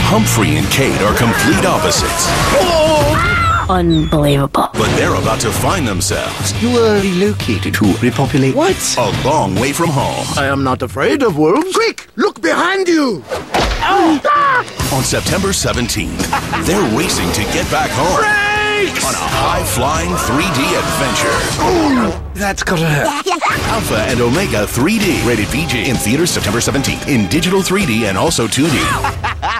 Humphrey and Kate are complete opposites. Unbelievable. But they're about to find themselves You were relocated to repopulate what? a long way from home. I am not afraid of wolves. Quick, look behind you! On September 17th, they're racing to get back home on a high-flying 3D adventure. That's gotta hurt. Alpha and Omega 3D. Rated PG. In theaters September 17th. In digital 3D and also 2D.